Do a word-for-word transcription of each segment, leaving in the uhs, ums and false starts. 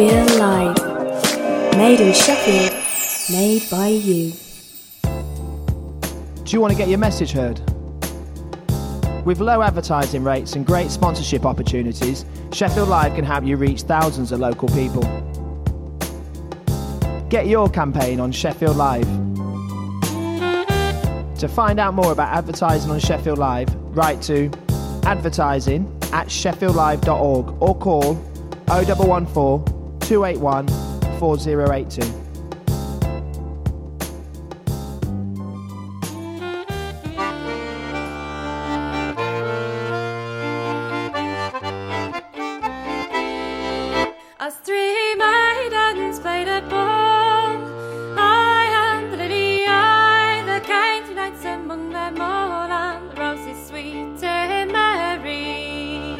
Sheffield Live. Made in Sheffield, made by you. Do you want to get your message heard? With low advertising rates and great sponsorship opportunities, Sheffield Live can help you reach thousands of local people. Get your campaign on Sheffield Live. To find out more about advertising on Sheffield Live, write to advertising at sheffield live dot org or call oh one one four, two eight one, four oh eight two. As three maidens played at ball, I and the lily eye, the kind knights among them all, and the roses sweet and merry.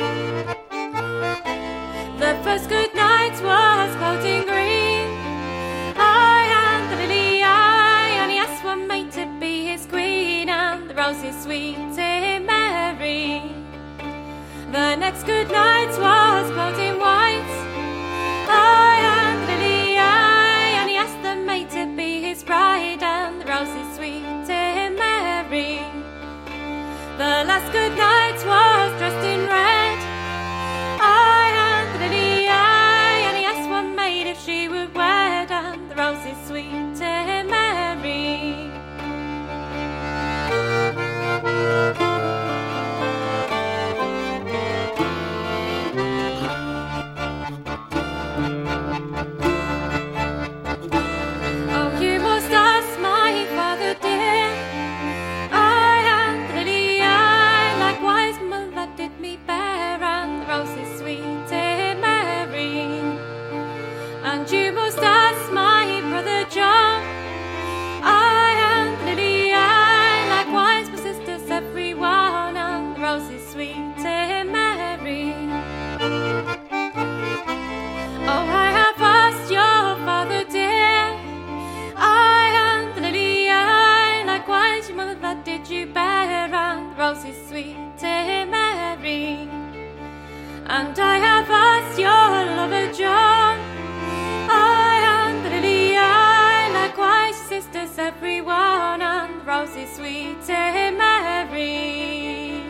The first good night was clouding green, I and the lily eye, and he asked one maid to be his queen, and the roses sweet and merry. The next good night was clouding white, I and the lily eye, and he asked the maid to be his bride, and the roses sweet and merry. The last good night was dressed in red, I and the lily eye, and he asked one maid if she would wed, and the roses sweet and merry. And I have asked your lover John, I and the lily eye, likewise sisters everyone, and roses sweet and merry.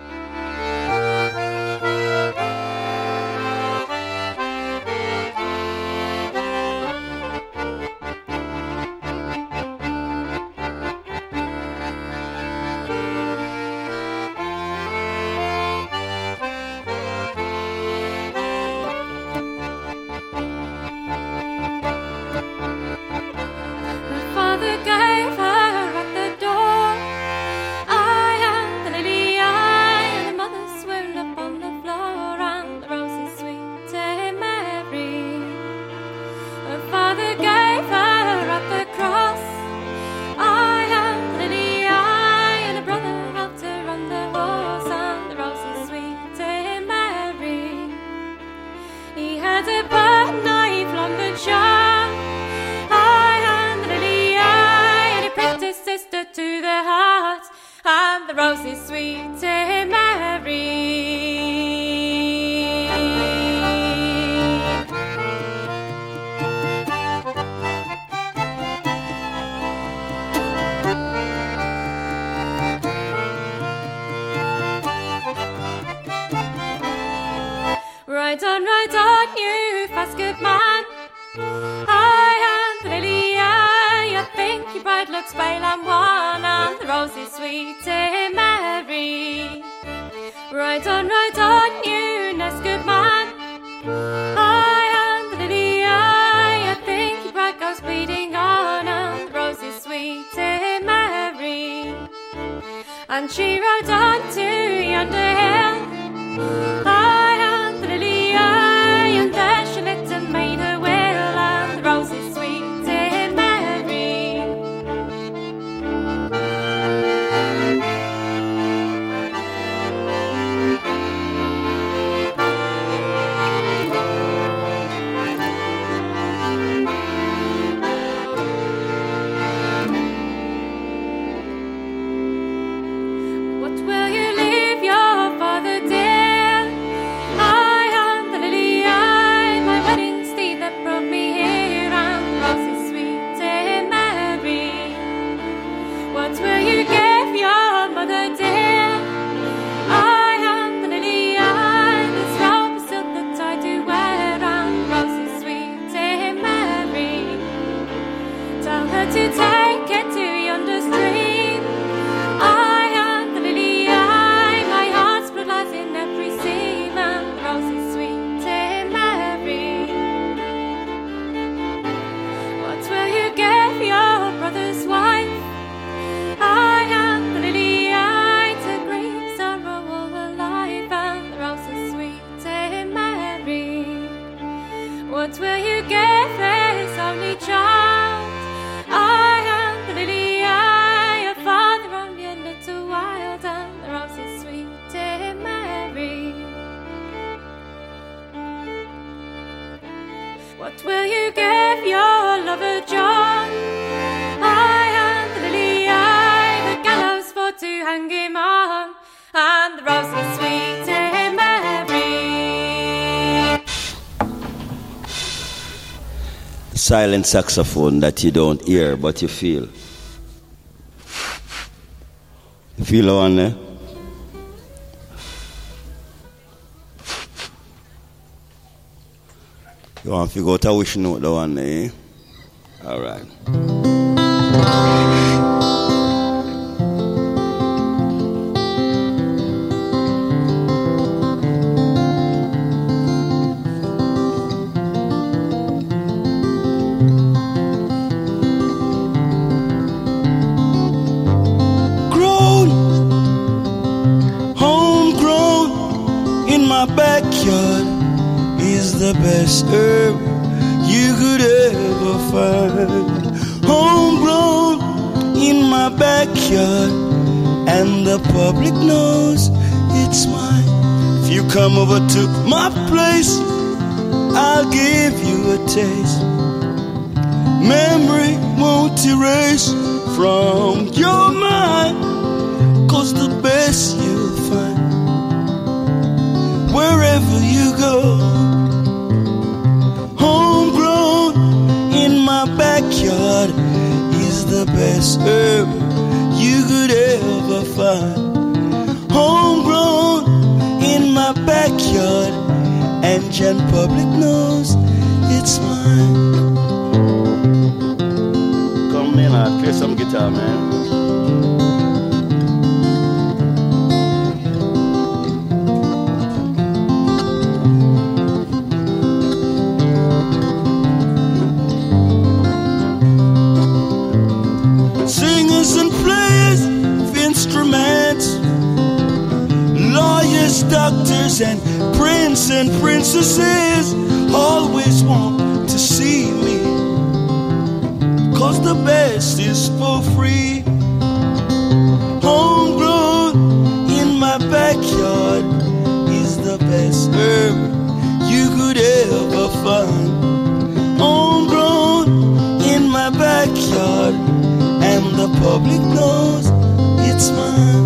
Ride on, ride on, you fast good man, I and the lily eye, I think your bride looks pale and wan, and the rose is sweet and merry. Ride on, ride on, you next good man, I and the lily eye, I think your bride goes bleeding on, and the rose is sweet and merry. And she rode on to yonder hill, I and the lily eye, and there she lit and made her will, and the rose is sweet and merry. What will you give this only child? I am the lily, I, your father, only a little wild, and the rose is sweet, dear Mary. What will you give your lover John? I am the lily, I, the gallows for to hang him on, and the rose is sweet, dear Mary. Silent saxophone that you don't hear but you feel. You feel the one there? You want to figure out a wish note the one there, eh? Alright. Backyard is the best herb you could ever find. Homegrown in my backyard, and the public knows it's mine. If you come over to my place, I'll give you a taste. Memory won't erase from your mind, 'cause the best you'll find wherever you go. Homegrown in my backyard is the best herb you could ever find. Homegrown in my backyard, and Jan Public knows it's mine. Come in, I'll play some guitar, man. Doctors and prince and princesses always want to see me, 'cause the best is for free. Homegrown in my backyard is the best herb you could ever find. Homegrown in my backyard, and the public knows it's mine.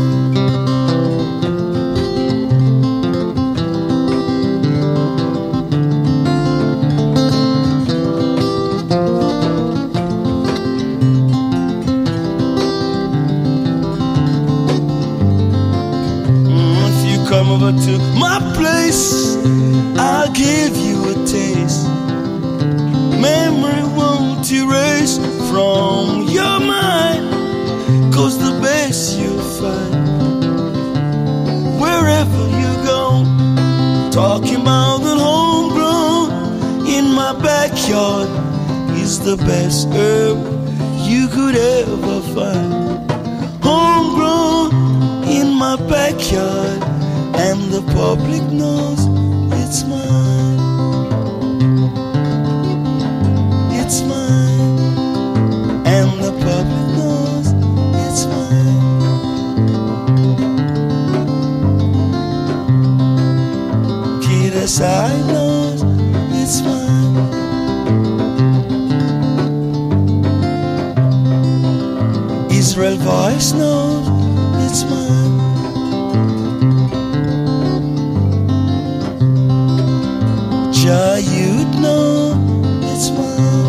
Come over to my place, I'll give you a taste. Memory won't erase from your mind, 'cause the best you'll find wherever you go. Talking about the homegrown in my backyard is the best herb you could ever find. Homegrown in my backyard, and the public knows it's mine. It's mine. And the public knows it's mine. Kidasai knows it's mine. Israel Voice knows it's mine. Ja, you'd know it's mine.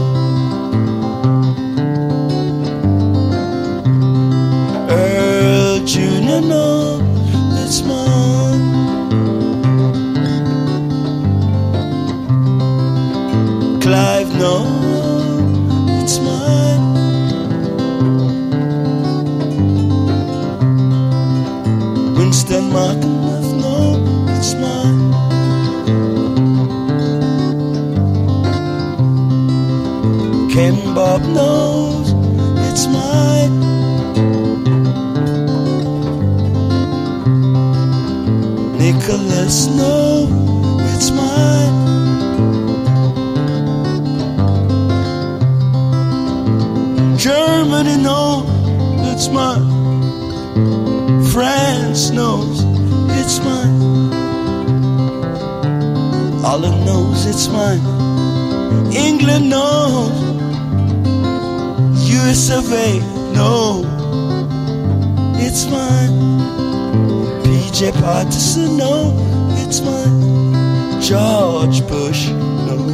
Earl Junior know it's mine. Clive know it's mine. Winston Martin know it's mine. Ken Bob knows it's mine. Nicholas knows it's mine. mine. France knows it's mine. Holland knows it's mine. England knows. U S of A knows it's mine. P J Patterson knows it's mine. George Bush knows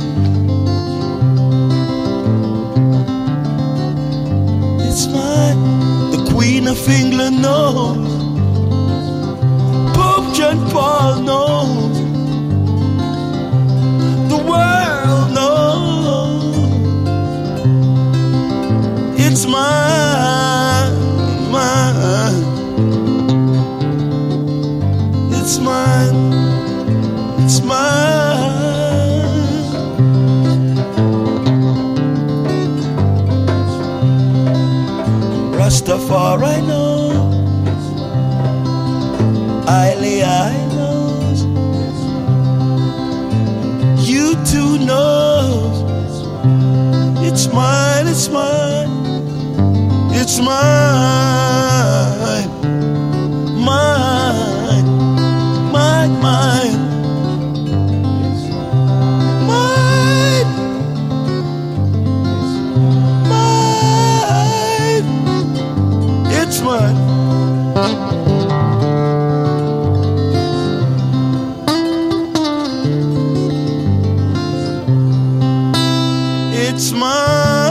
it's mine. The Queen of England knows. Pope John Paul knows. The world knows it's mine, mine. It's mine. It's mine. Rastafari knows. Iley I knows. You too knows. It's mine. It's mine. It's mine. Mine. Mine. Mine. It's mine. It's mine.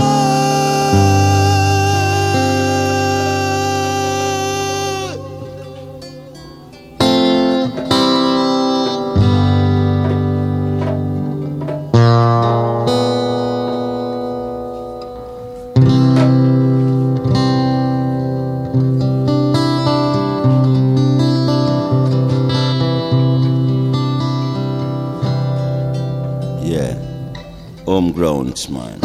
Homegrown, it's mine.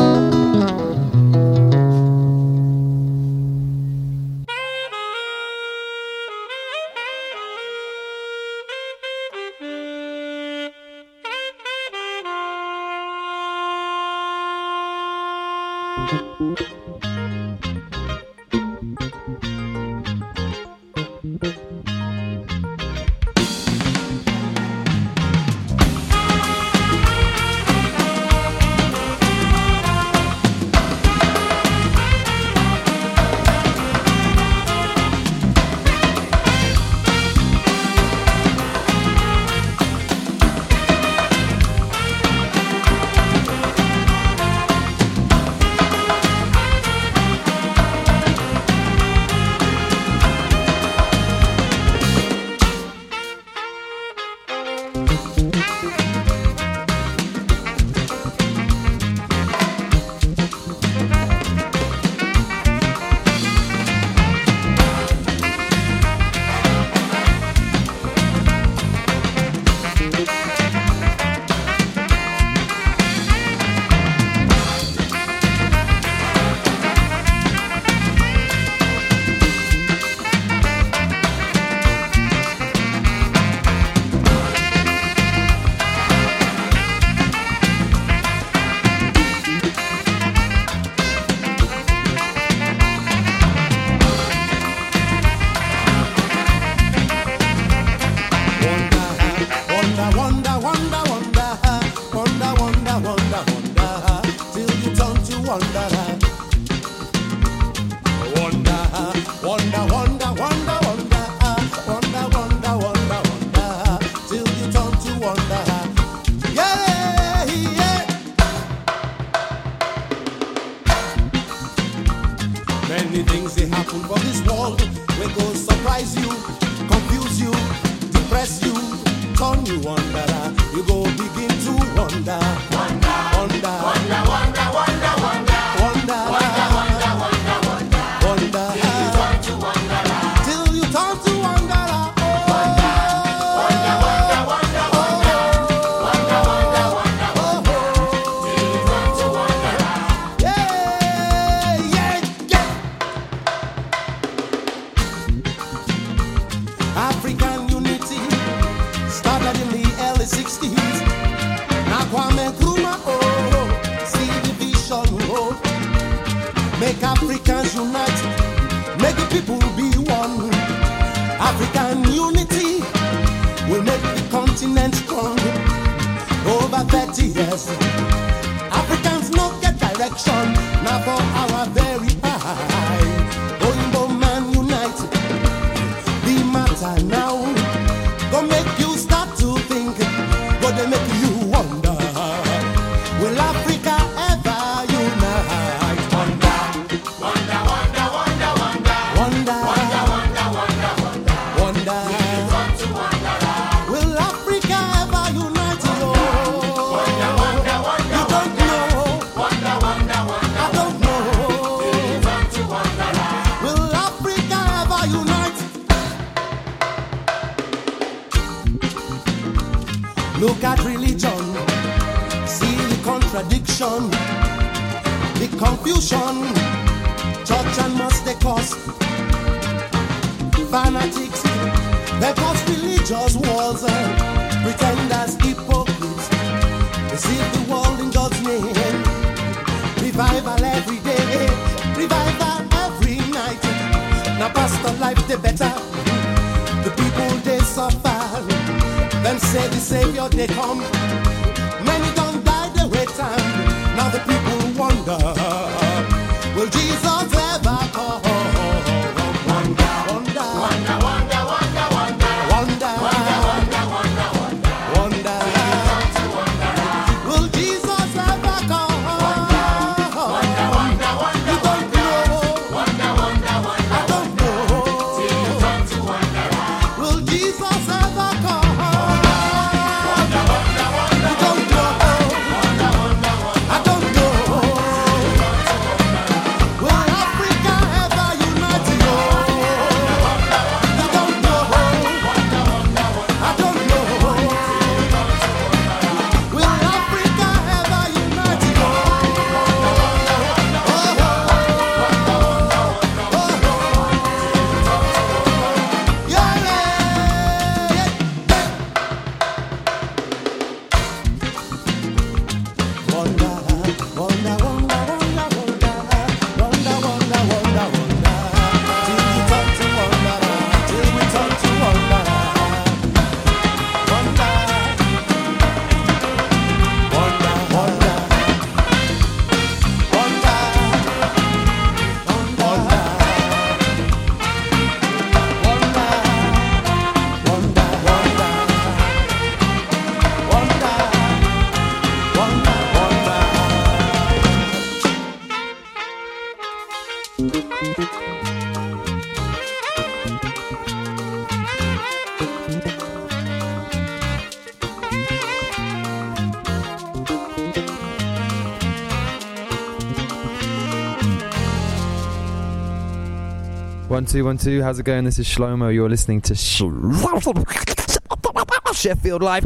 make the people be one. African unity will make the continent strong. Over thirty years, Africans no get direction. Now for our very high, Oyinbo man unite. The matter now go make you start to think. Go they make you wonder. Will Africa ever unite? Wonder, wonder, wonder, wonder, wonder, wonder, wonder, wonder, wonder, wonder, wonder. Will Africa ever unite? Oh, wonder, wonder, wonder, you don't know. Wonder, wonder, wonder, I don't know. Will Africa ever unite? Look at religion. Contradiction, the confusion, church and must they cause fanatics, they cause religious wars, pretenders, hypocrites, deceive the world in God's name. Revival every day, revival every night. Now pastor life they better, the people they suffer, them say the Savior they come, many don't time. Now the people wonder, will Jesus ever come? Wonder, wonder, wonder, wonder, wonder, wonder, wonder, wonder, wonder, wonder, wonder. Will Jesus ever come? Wonder, wonder, wonder, wonder, you don't know. Wonder, wonder, wonder, I don't know. Will Jesus ever come? One, two, one, two. How's it going? This is Shlomo. You're listening to Sh- Sheffield Live.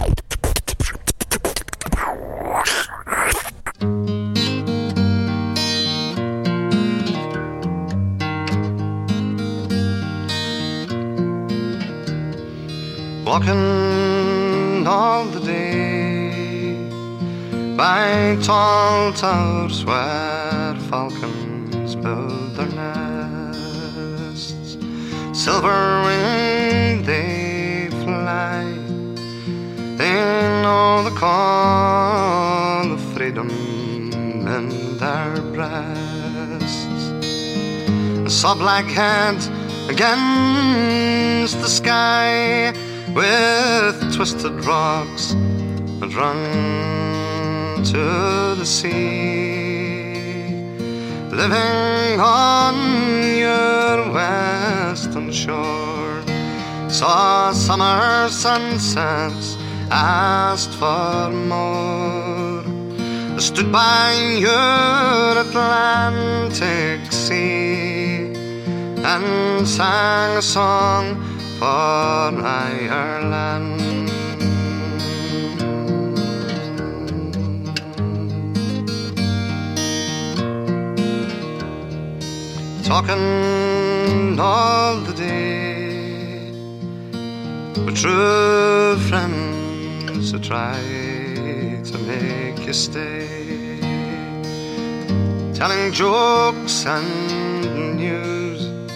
Walking all the day by tall towers where falcons build their nests, silver winged they fly. They know the call of freedom in their breasts. I saw black heads against the sky, with twisted rocks that run to the sea, living on your western shore. Saw summer sunsets, asked for more. I stood by your Atlantic sea and sang a song for Ireland. Talking all the day with true friends who try to make you stay, telling jokes and news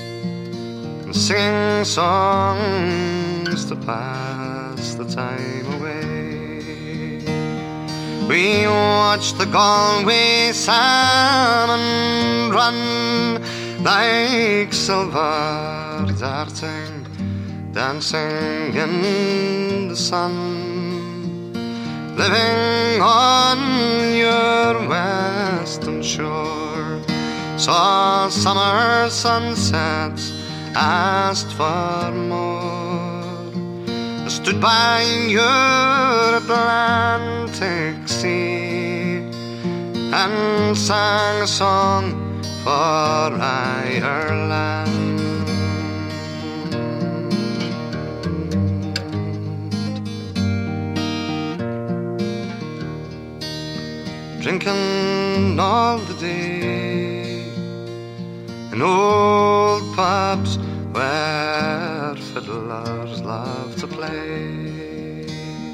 singing songs to pass the time away. We watched the Galway salmon run like silver darting, dancing in the sun, living on your western shore. Saw summer sunsets, asked for more. I stood by your Atlantic sea and sang a song for Ireland. Drinking all the day in old pubs where fiddlers love to play.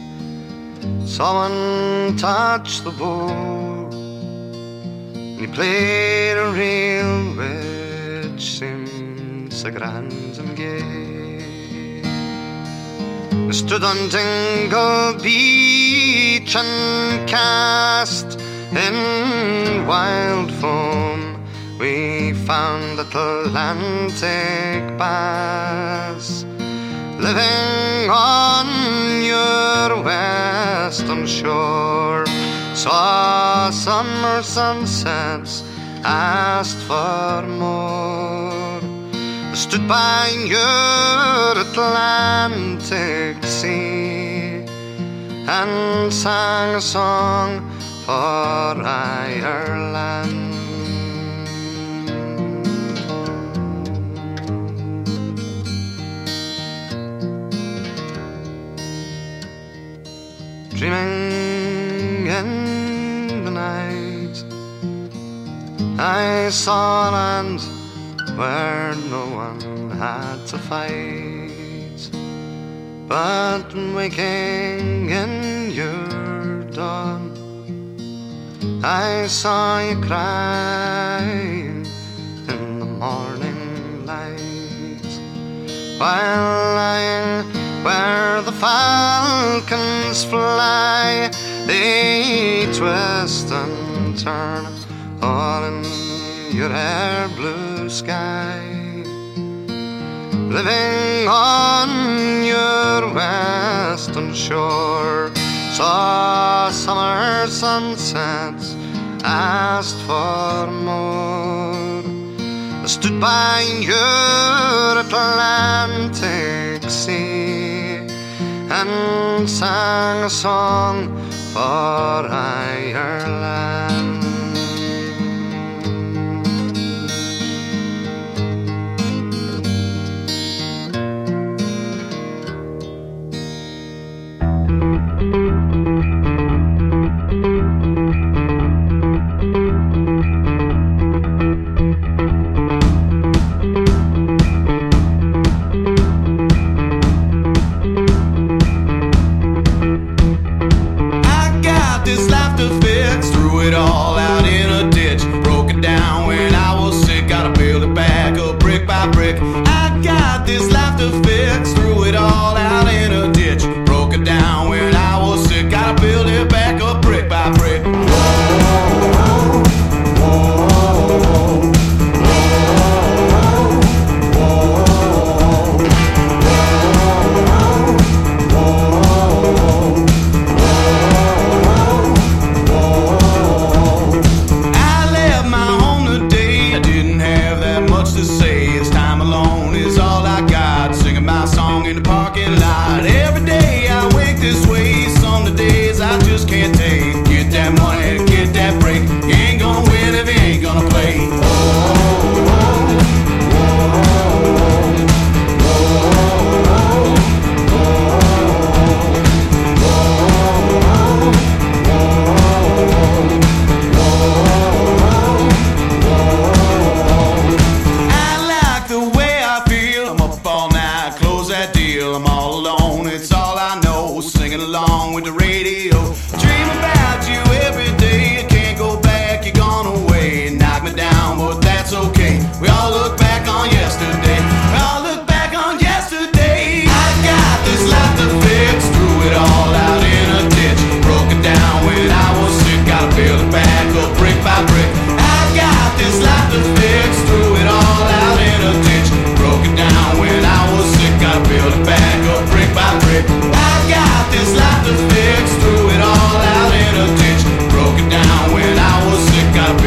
Someone touched the bow and he played a reel which seemed so grand and gay. We stood on Dingle Beach and cast in wild foam. We found Atlantic bass, living on your western shore. Saw summer sunsets, asked for more. I stood by your Atlantic sea and sang a song for Ireland. Dreaming in the night, I saw a land where no one had to fight. But waking in your dawn, I saw you crying in the morning light, while lying where the falcons fly. They twist and turn all in your air blue sky, living on your western shore. Saw summer sunsets, asked for more. I stood by your Atlantic sea and sang a song for Ireland. To say it's time alone.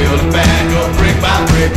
build it back up brick by brick.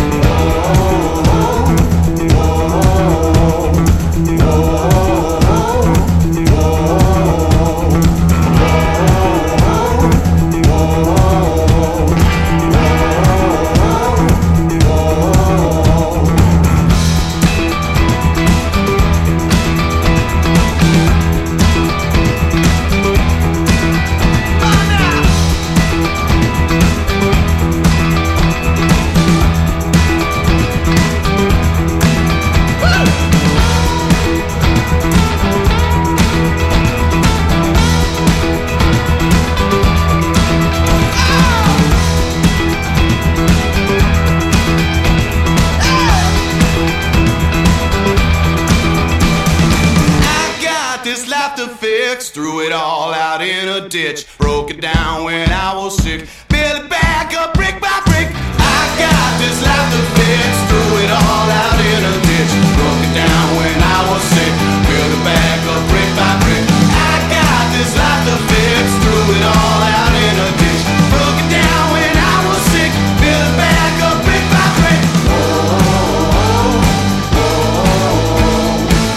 Threw it all out in a ditch, broke it down when I was sick, built it back up brick by brick. I got this life to fix, threw it all out in a ditch, broke it down when I was sick, built it back up brick by brick. I got this life to fix, threw it all out in a ditch, broke it down when I was sick, built it back up brick by brick. Oh, oh, oh, oh.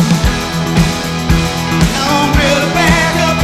I'm built it back.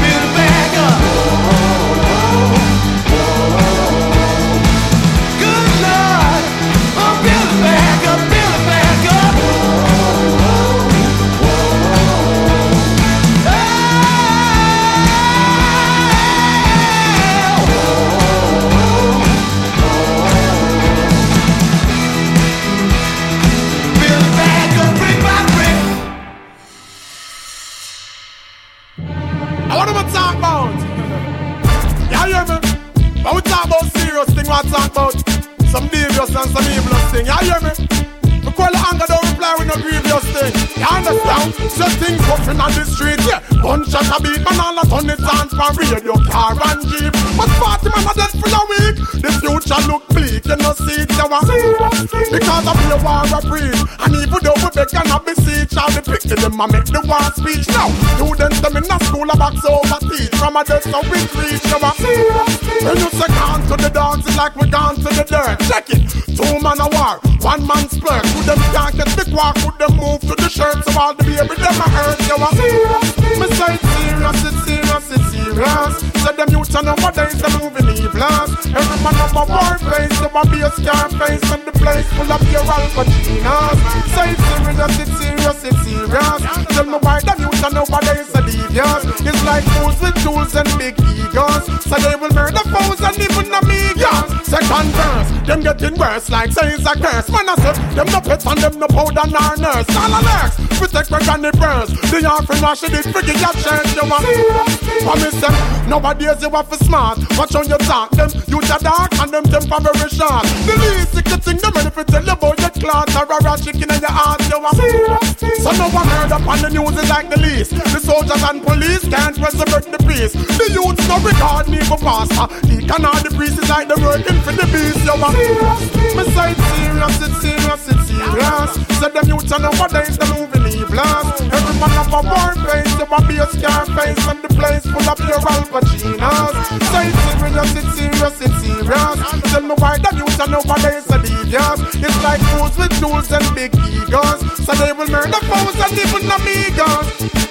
What talk about some devious and some evil thing. You hear me? We call the anger, don't reply with no grievous thing. You understand? So things puffing on the street, yeah. Gunshot a beat, man, all a turn it on from radio, car and jeep. But party man a dead for a week. The future look bleak, you know see it, you want. Because of the war of breed. And even though we beg and have beseech, all the pick to them and make the war speech. Now, students them in the school a box over teach. From a desk of we reach, you want. When you say gone to the dance, it's like we gone to the dirt. Check it, two man a war, one man splurge. Could them can't get the quark, could them move to the shirt. So all the baby them a hurt, you want. Me say it's serious, it's serious, it's serious. Say them youth and nowadays they're moving evil. Every man up a war face, so a be a scar face. And the place full of your Al Pacinos. Say it's serious, it's serious, it's serious. Tell me why them youth and nowadays are devious. It's like fools with tools and big egos. So they will murder foes and even amigos. Second verse, them getting worse like say it's a curse. Man I say, them no pets and them no powder nor nurse. All alerts, protect my granny burst. The offering wash it is freaking your church, you want. Promise them, nowadays you have to smart. Watch on your talk, them youth are dark and them temper very short. The least you can think them ready to tell you about your clots or a raw chicken in your heart, you want. So no one heard up on the news is like the least. The soldiers and police can't resurrect the peace. The youths no regard me for pastor. He cannot the priest is like the working for the beast, you want. Me say it's serious, it's serious, it's serious. Say them youths and nowadays they're moving evil. Every man of a war face, you want be a scar face. And the place full of your Al Pacinos. Say it's serious, it's serious, it's serious. Tell me why the youths and nowadays are devious. It's like fools with tools and big egos. So they will murder foes and even amigos.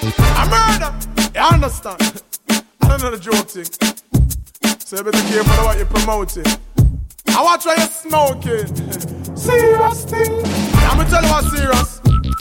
A murder, you understand? I don't know the joke thing. So you better careful of what you're promoting. I watch why you're smoking. Serious thing. I'm gonna tell you what's serious.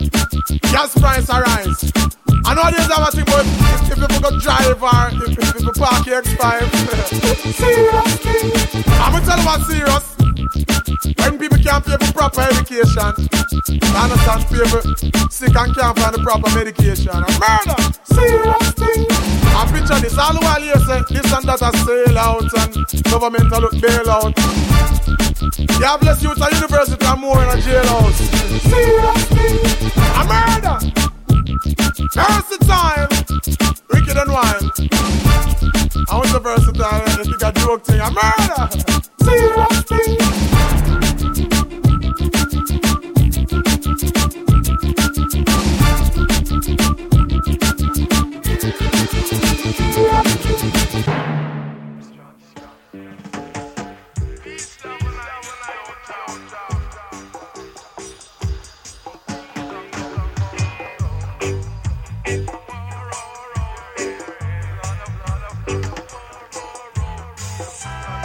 Gas price arise. I know there's a thing, but if, if you go drive or if, if, if you park your X five. Serious thing. I'm gonna tell you what's serious. When people can't pay for proper education, I understand people sick and can't find the proper medication. A murder, serious thing. I picture this all the while you say this and that a sail out and government a look bail out. You have less youth at university and more in a jailhouse. Serious thing. A murder, versatile, wicked and wild. I want the versatile if you got joke thing. A murder, serious thing.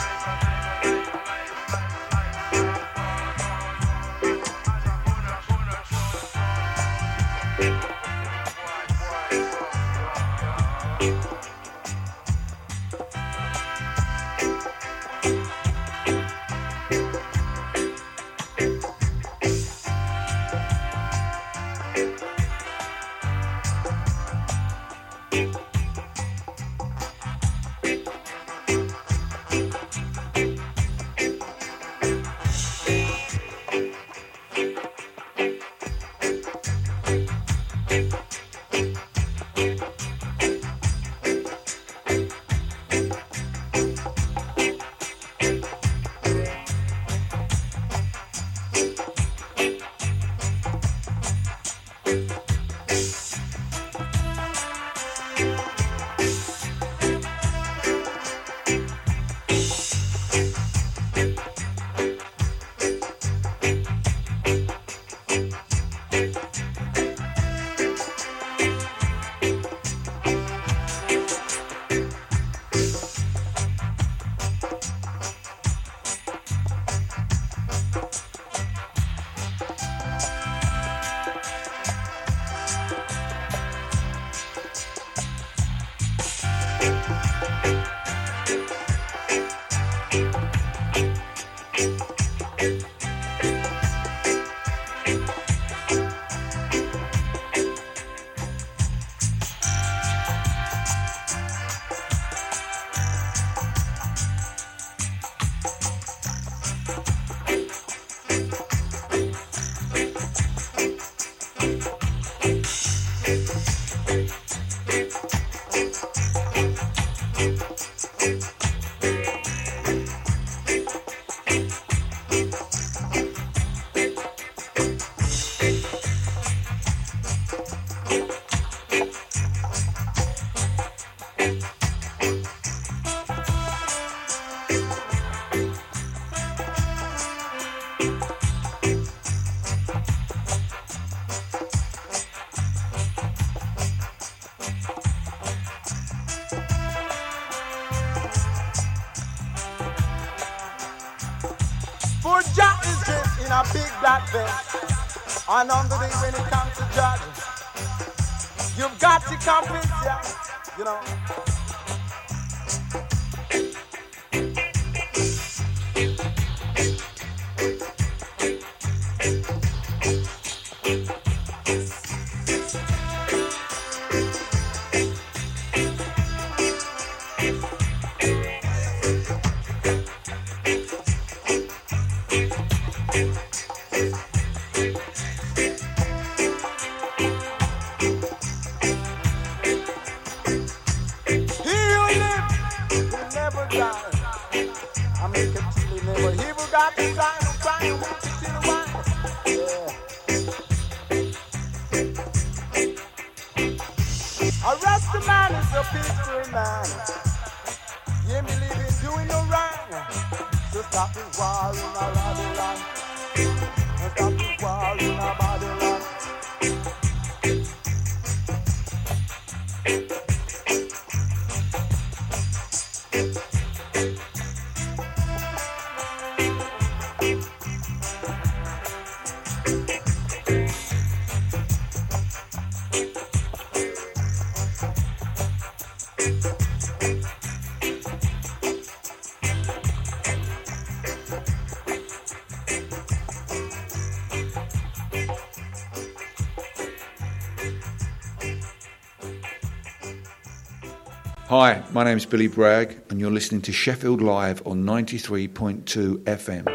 For Jah is dressed in a big black vest, and on the day when it comes to judging, you've got to convince ya, you know. Hi, my name's Billy Bragg, and you're listening to Sheffield Live on ninety-three point two F M.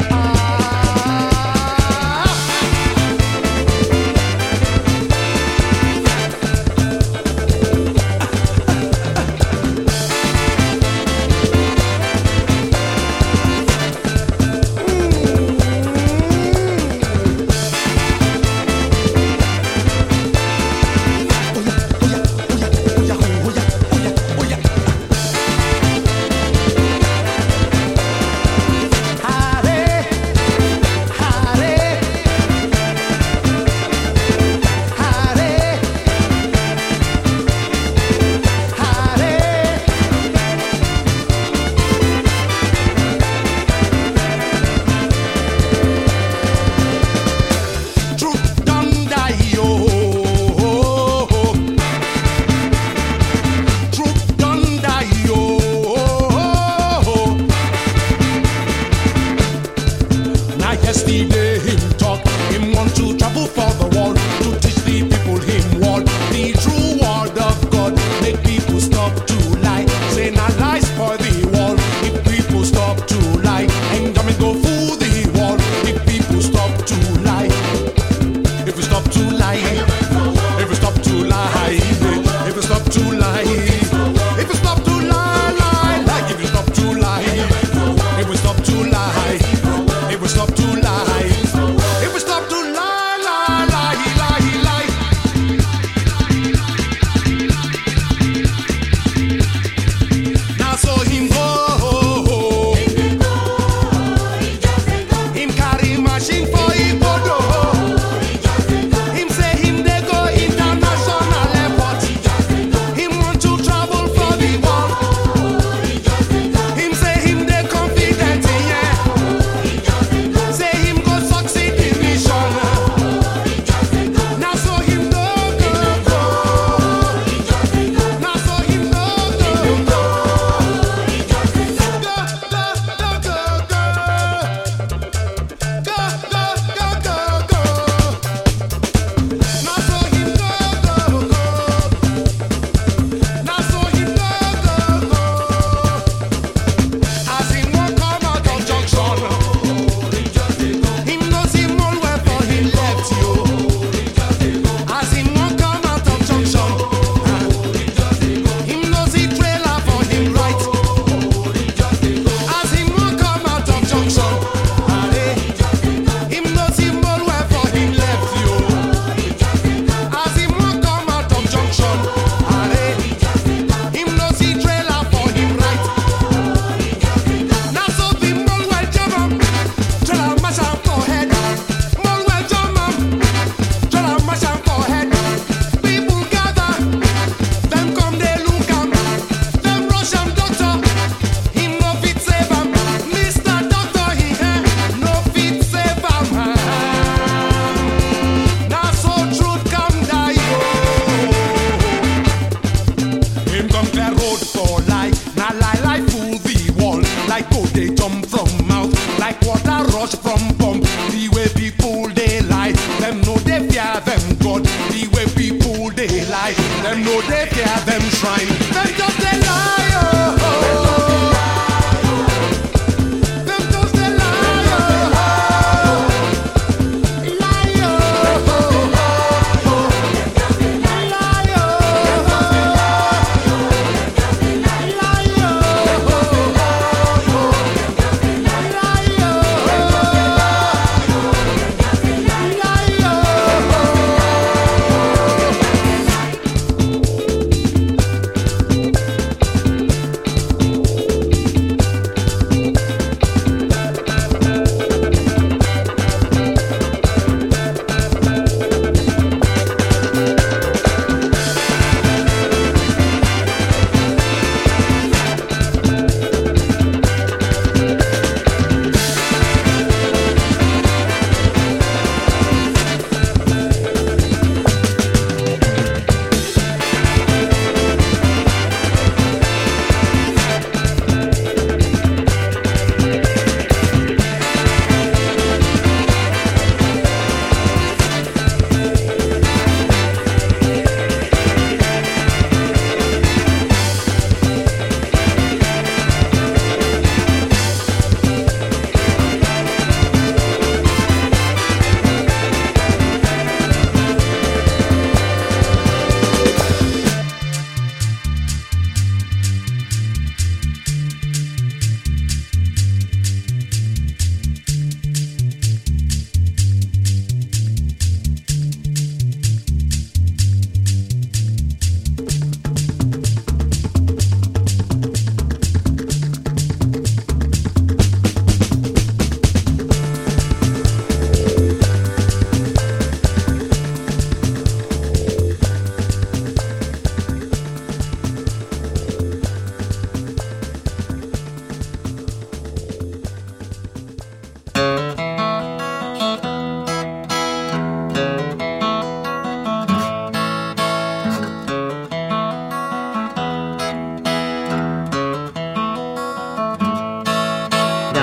Ah!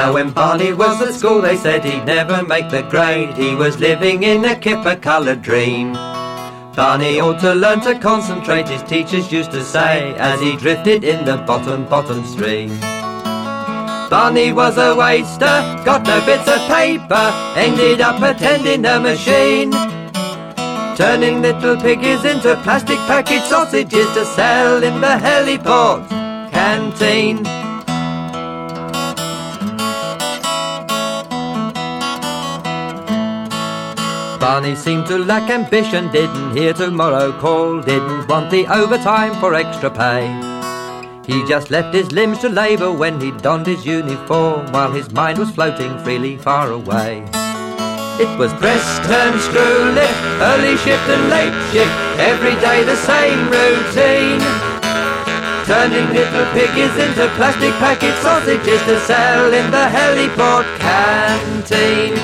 Now when Barney was at school they said he'd never make the grade. He was living in a kipper-coloured dream. Barney ought to learn to concentrate, his teachers used to say, as he drifted in the bottom, bottom stream. Barney was a waster, got no bits of paper, ended up attending the machine, turning little piggies into plastic packet sausages to sell in the heliport canteen. Barney seemed to lack ambition, didn't hear tomorrow call, didn't want the overtime for extra pay. He just left his limbs to labour when he donned his uniform, while his mind was floating freely far away. It was press, turn, screw, lift, early shift and late shift, every day the same routine, turning little piggies into plastic packet sausages to sell in the heliport canteen.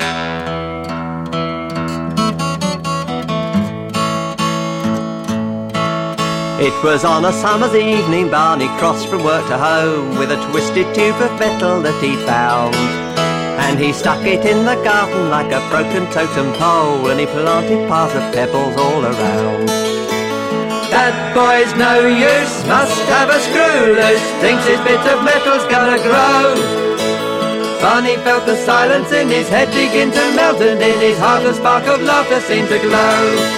It was on a summer's evening Barney crossed from work to home with a twisted tube of metal that he'd found, and he stuck it in the garden like a broken totem pole, and he planted piles of pebbles all around. That boy's no use, must have a screw loose, thinks his bit of metal's gonna grow. Barney felt the silence in his head begin to melt, and in his heart a spark of laughter seemed to glow.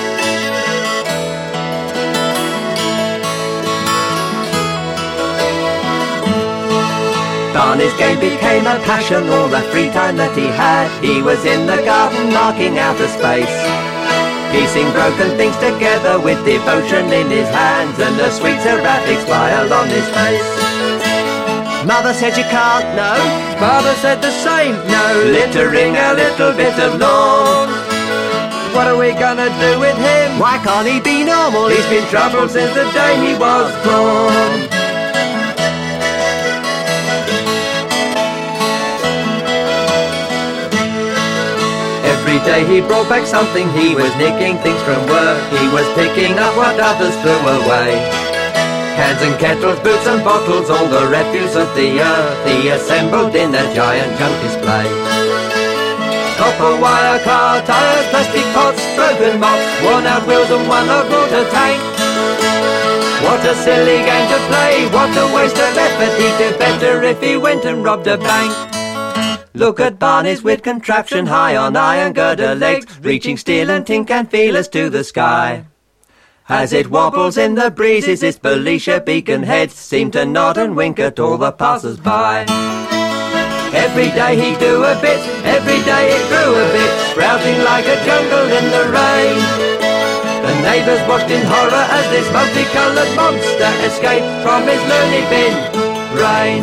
Barney's game became a passion, all the free time that he had, he was in the garden marking out a space, piecing broken things together with devotion in his hands, and a sweet seraphic smile on his face. Mother said you can't, no. Father said the same, no. Littering a little bit of lawn. What are we gonna do with him? Why can't he be normal? He's been troubled since the day he was born. Every day he brought back something, he was nicking things from work, he was picking up what others threw away. Cans and kettles, boots and bottles, all the refuse of the earth, he assembled in a giant junk display. Copper wire, car tires, plastic pots, broken mops, worn out wheels and one old water tank. What a silly game to play, what a waste of effort, he'd do better if he went and robbed a bank. Look at Barney's wit contraption, high on iron girder legs, reaching steel and tin can feelers to the sky. As it wobbles in the breezes, its Belisha beacon heads seem to nod and wink at all the passers-by. Every day he'd do a bit, every day it grew a bit, sprouting like a jungle in the rain. The neighbours watched in horror as this multicoloured monster escaped from his loony bin brain.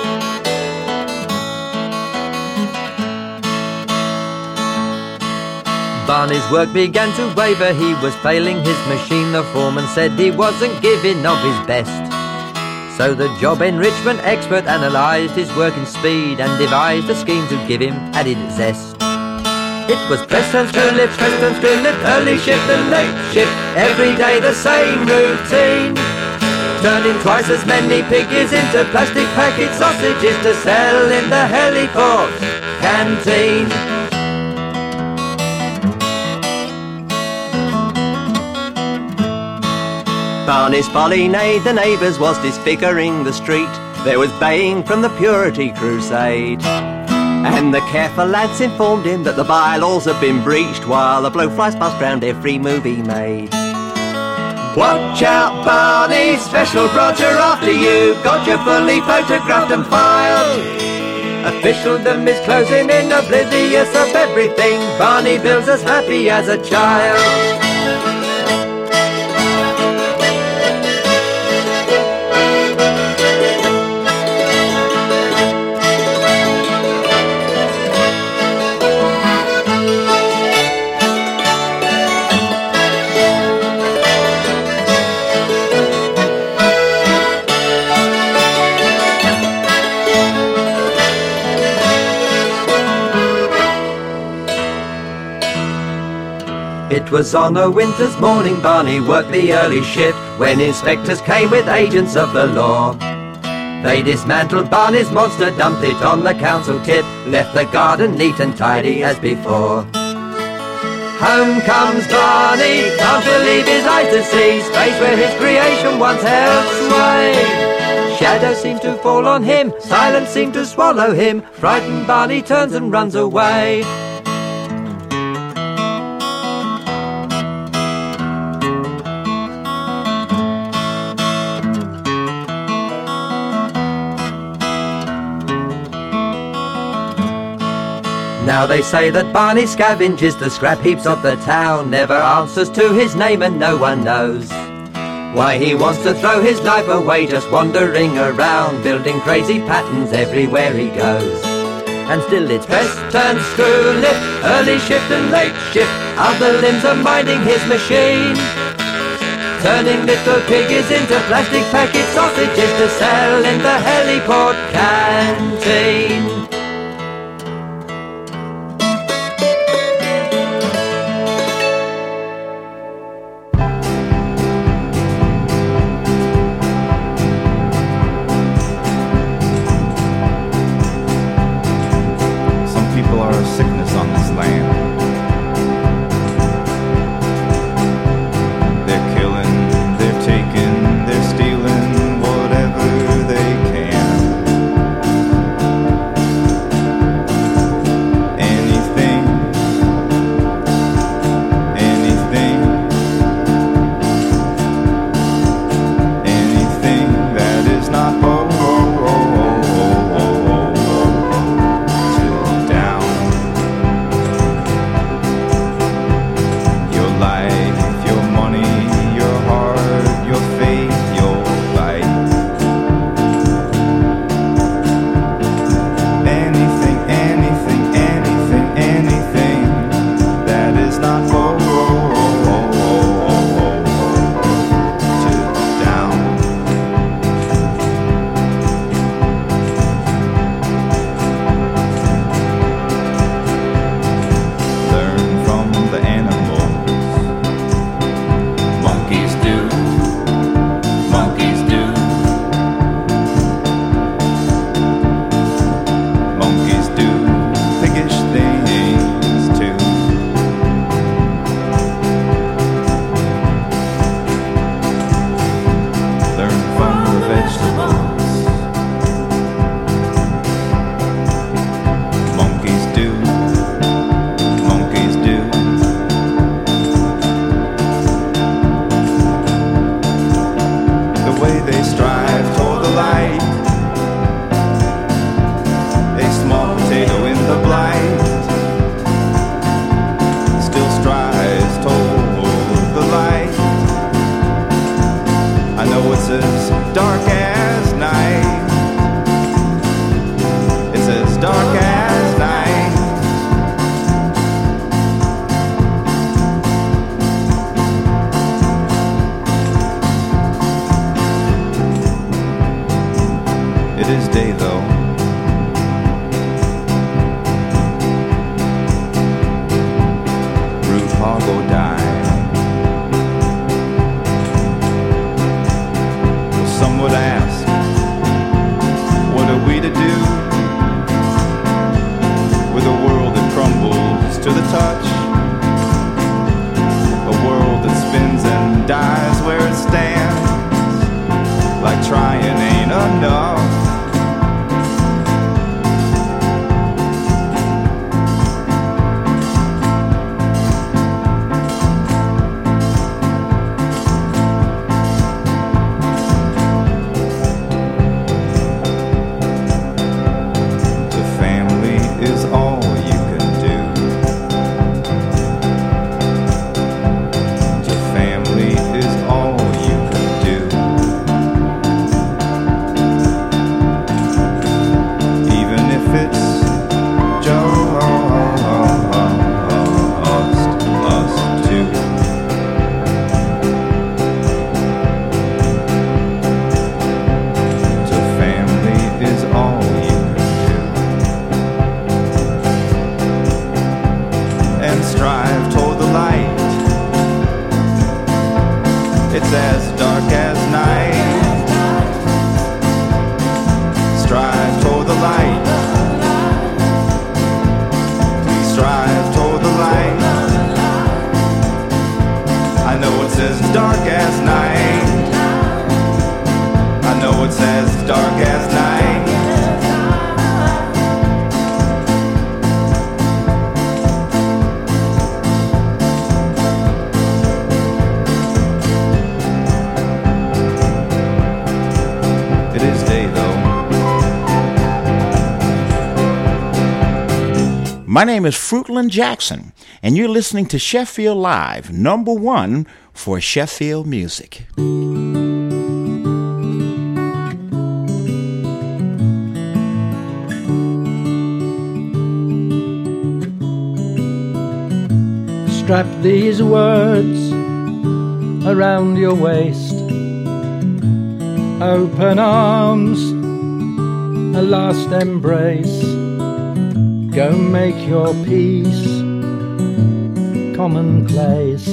Barney's work began to waver, he was failing his machine, the foreman said he wasn't giving of his best. So the job enrichment expert analysed his working speed and devised a scheme to give him added zest. It was press and screw lift, press and screw lift, early shift and late shift, every day the same routine, turning twice as many piggies into plastic packet sausages to sell in the heliport canteen. Barney's folly neighed the neighbours, was disfiguring the street. There was baying from the Purity Crusade, and the careful lads informed him that the bylaws had been breached, while the blowflies buzzed round every move he made. Watch out, Barney, special Roger after you, got you fully photographed and filed. Officialdom is closing in, oblivious of everything. Barney Bill's as happy as a child. It was on a winter's morning Barney worked the early shift, when inspectors came with agents of the law. They dismantled Barney's monster, dumped it on the council tip, left the garden neat and tidy as before. Home comes Barney, can't believe his eyes to see space where his creation once held sway. Shadows seem to fall on him, silence seemed to swallow him. Frightened Barney turns and runs away. Now they say that Barney scavenges the scrap heaps of the town, never answers to his name and no one knows why he wants to throw his life away, just wandering around, building crazy patterns everywhere he goes. And still it's press, turn, screw, lift, early shift and late shift, other limbs are minding his machine, turning little piggies into plastic packet sausages to sell in the heliport canteen. It's as dark as night. as dark as night. I know it's as dark as night. It is day though. My name is Fruitland Jackson, and you're listening to Sheffield Live, number one for Sheffield music. Strap these words around your waist. Open arms, a last embrace. Go make your peace commonplace.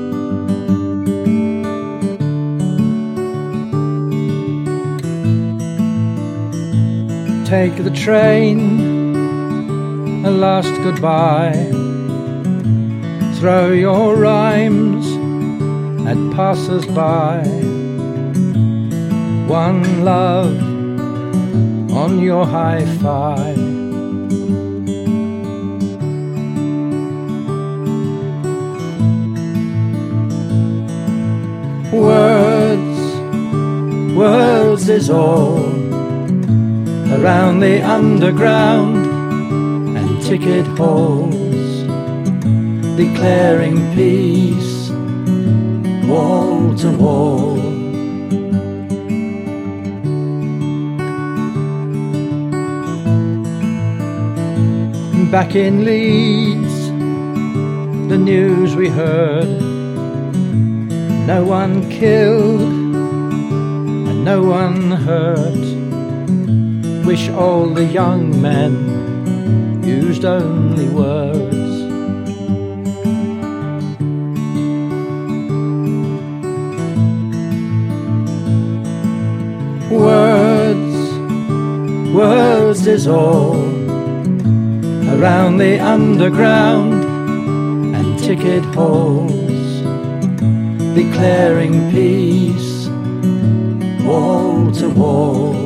Take the train, a last goodbye. Throw your rhymes at passers-by. One love on your hi-fi. Words, words is all around the underground and ticket halls, declaring peace wall to wall. Back in Leeds, the news we heard, no one killed and no one hurt. Wish all the young men used only words. Words, words is all around the underground and ticket halls, declaring peace wall to wall.